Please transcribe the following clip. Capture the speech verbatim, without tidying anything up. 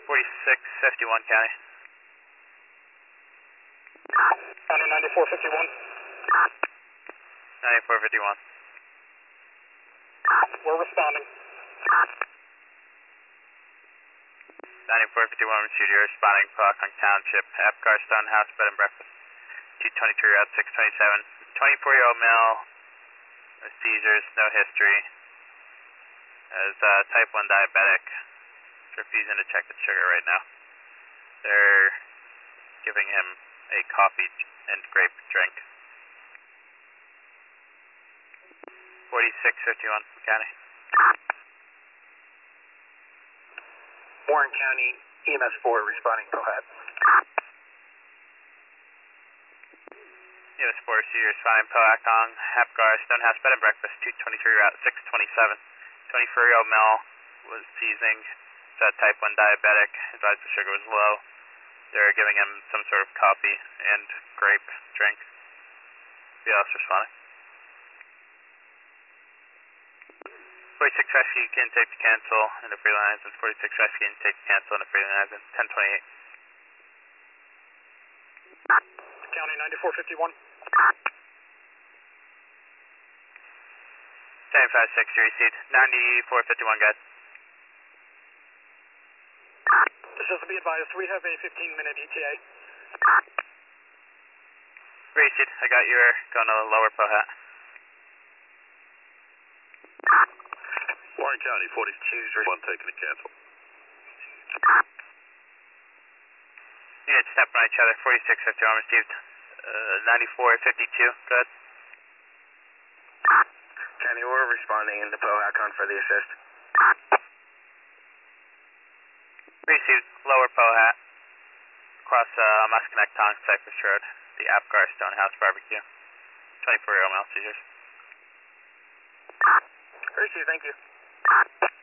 forty-six fifty-one, County. County ninety-four fifty-one. ninety-four fifty-one. We're responding. ninety-four fifty-one, received. You're responding, Pelhacon Township, Apgar Stonehouse Bed and Breakfast. two twenty-three Route six twenty-seven. twenty-four-year-old male, no seizures, no history. As uh, type one diabetic, refusing to check the sugar right now. They're giving him a coffee and grape drink. forty-six fifty-one, County. Warren County, E M S four responding, Pelhat. E M S four, Cedar, responding, Pelhacon, Apgar, Stonehouse Bed and Breakfast, two twenty-three Route six twenty-seven. twenty-four-year-old male was seizing, uh, type one diabetic, his blood sugar was low. They're giving him some sort of coffee and grape drink. Who else responding? forty-six Rescue, can tape to cancel in the free lines, and forty-six Rescue, can tape to cancel in the free lines, and ten twenty-eight. County ninety-four fifty-one. seventy-five sixty received. ninety-four fifty-one, guys. This is to be advised, we have a fifteen minute E T A. Received. I got your going to lower Pelhat. Warren County, forty-two, one taking to cancel. Units stepping on each other, forty-six fifty-one received. Uh, ninety-four fifty-two, good. County, we're responding in the Pelhacon for the assist. Received, lower Pelhat. Across uh, Musconnect Tongue, Cypress Road, the Apgar Stonehouse Barbecue. twenty-four-year-old male seizures. Received, thank you.